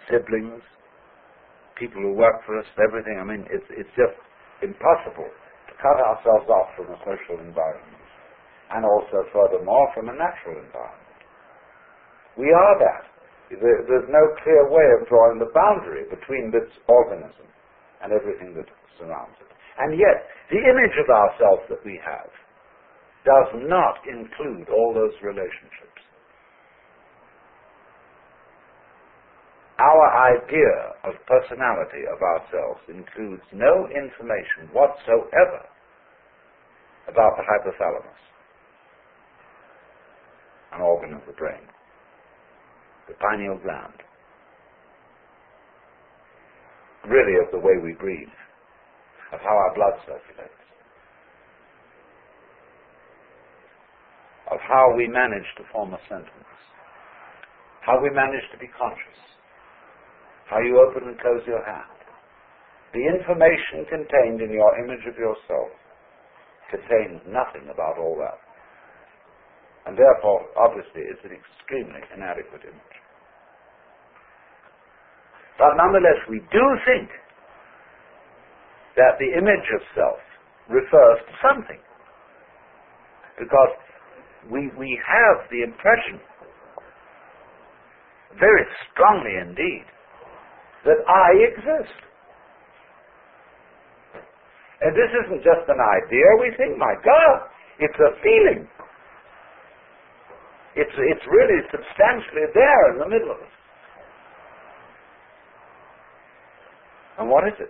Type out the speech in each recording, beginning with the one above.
siblings, people who work for us, everything. I mean, it's just impossible to cut ourselves off from a social environment, and also, furthermore, from a natural environment. We are that. There's no clear way of drawing the boundary between this organism and everything that surrounds it. And yet, the image of ourselves that we have does not include all those relationships. Our idea of personality of ourselves includes no information whatsoever about the hypothalamus, an organ of the brain, the pineal gland, really of the way we breathe, of how our blood circulates, of how we manage to form a sentence, how we manage to be conscious, how you open and close your hand. The information contained in your image of yourself contains nothing about all that. And therefore, obviously, it's an extremely inadequate image. But nonetheless, we do think that the image of self refers to something. Because we have the impression, very strongly indeed, that I exist. And this isn't just an idea. We think, my God, it's a feeling. It's really substantially there in the middle of us. And what is it?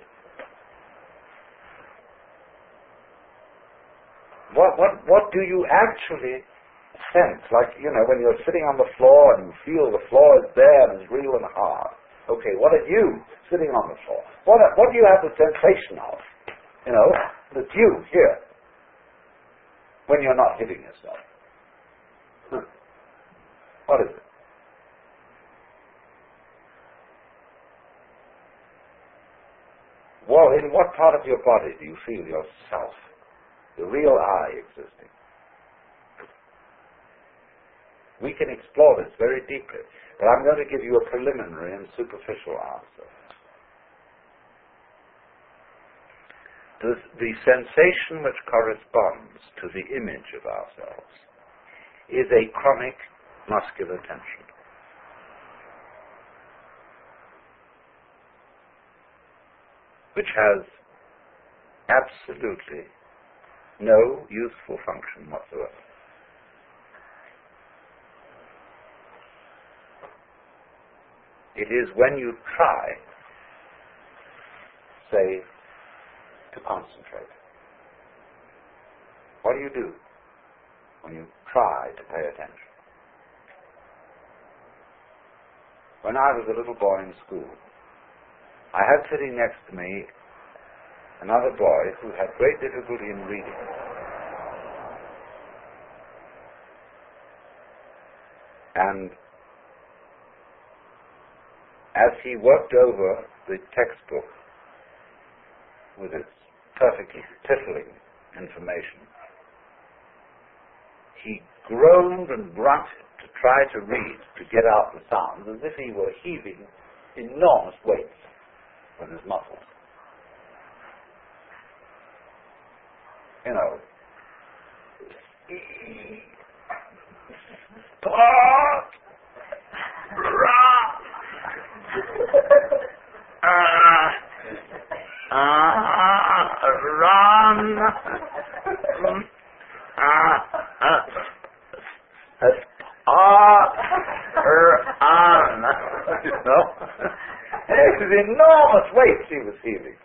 What do you actually sense? Like, when you're sitting on the floor and you feel the floor is there and it's real and hard. Okay, what are you sitting on the floor? What do you have the sensation of? That's you here. When you're not hitting yourself. What is it? Well, in what part of your body do you feel yourself, the real I, existing? We can explore this very deeply, but I'm going to give you a preliminary and superficial answer. The sensation which corresponds to the image of ourselves is a chronic muscular tension. Which has absolutely no useful function whatsoever. It is when you try, say, to concentrate. What do you do when you try to pay attention? When I was a little boy in school, I had sitting next to me another boy who had great difficulty in reading. And as he worked over the textbook with its perfectly piffling information, he groaned and grunted to try to read, to get out the sounds, as if he were heaving enormous weights with his muscles. Run. It was enormous weights he was heaving.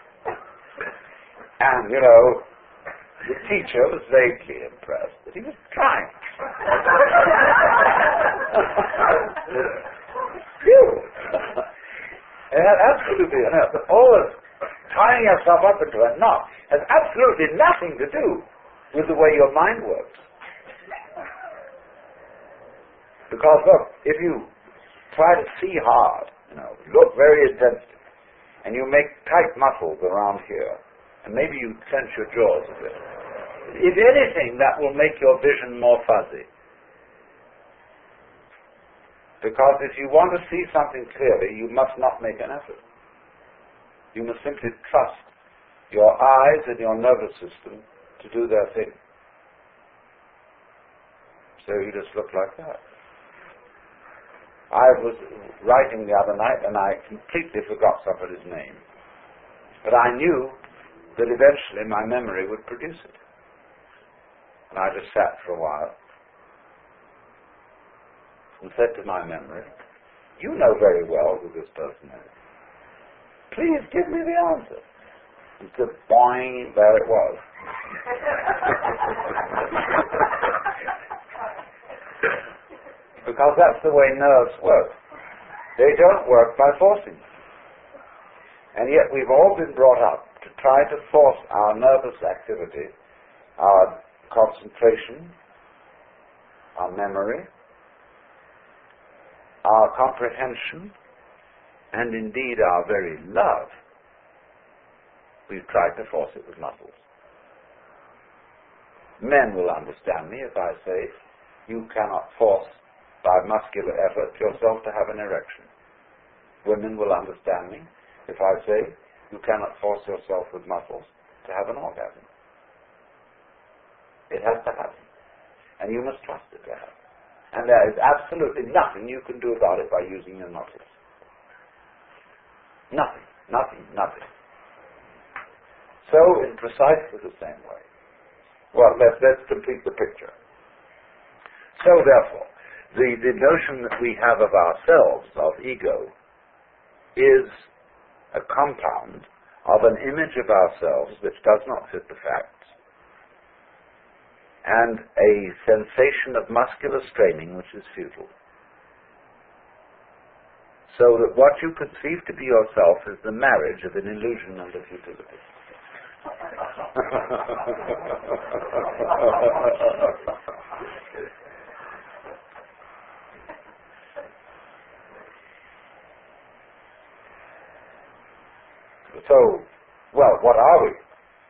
And, the teacher was vaguely impressed that he was trying. And absolutely, all this tying yourself up into a knot has absolutely nothing to do with the way your mind works. Because, look, if you try to see hard, look very intensely, and you make tight muscles around here, and maybe you clench your jaws a bit, if anything, that will make your vision more fuzzy. Because if you want to see something clearly, you must not make an effort. You must simply trust your eyes and your nervous system to do their thing. So you just look like that. I was writing the other night and I completely forgot somebody's name. But I knew that eventually my memory would produce it. And I just sat for a while and said to my memory, "You know very well who this person is. Please give me the answer." And said, boing, there it was. Because that's the way nerves work. They don't work by forcing. And yet we've all been brought up to try to force our nervous activity, our concentration, our memory, our comprehension, and indeed our very love. We've tried to force it with muscles. Men will understand me if I say, you cannot force by muscular effort yourself to have an erection. Women will understand me if I say, you cannot force yourself with muscles to have an orgasm. It has to happen. And you must trust it to happen. And there is absolutely nothing you can do about it by using your muscles. Nothing, nothing, nothing. So, in precisely the same way. Well, let's complete the picture. So, therefore, the notion that we have of ourselves, of ego, is a compound of an image of ourselves which does not fit the facts, and a sensation of muscular straining which is futile. So that what you conceive to be yourself is the marriage of an illusion and a futility. So, well, what are we?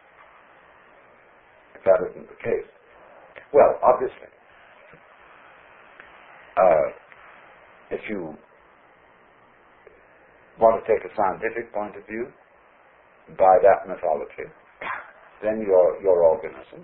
If that isn't the case. Well, obviously, if you want to take a scientific point of view, by that mythology, then your organism,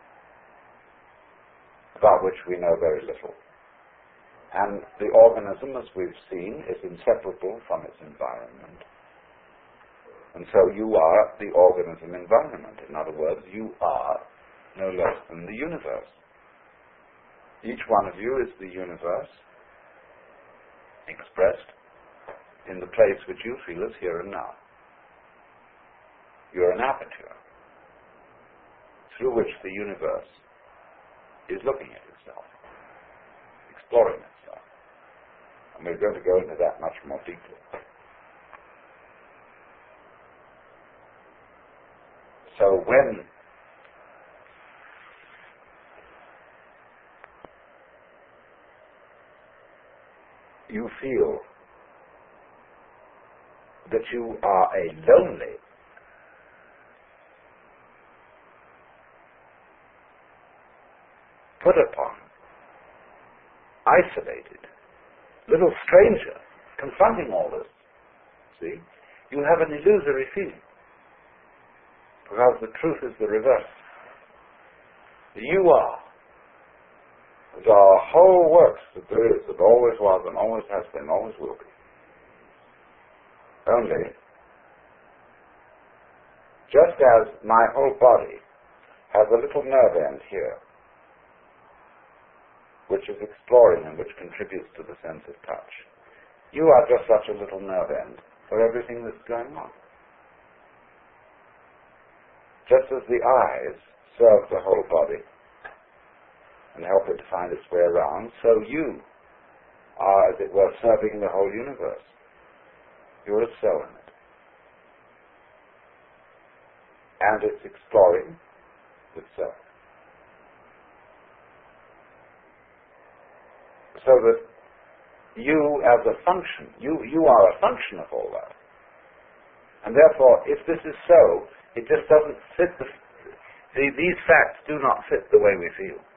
about which we know very little. And the organism, as we've seen, is inseparable from its environment. And so you are the organism environment. In other words, you are no less than the universe. Each one of you is the universe expressed in the place which you feel is here and now. You're an aperture through which the universe is looking at itself, exploring itself. And we're going to go into that much more deeply. So when you feel that you are a lonely, put upon, isolated, little stranger confronting all this, see, you have an illusory feeling. Because the truth is the reverse. You are. The whole works that there is, that always was and always has been, always will be. Only, just as my whole body has a little nerve end here, which is exploring and which contributes to the sense of touch, you are just such a little nerve end for everything that's going on. Just as the eyes serve the whole body and help it to find its way around, so you are, as it were, serving the whole universe. You're a cell in it. And it's exploring itself. So that you as a function, you are a function of all that. And therefore, if this is so, it just doesn't fit these facts do not fit the way we feel.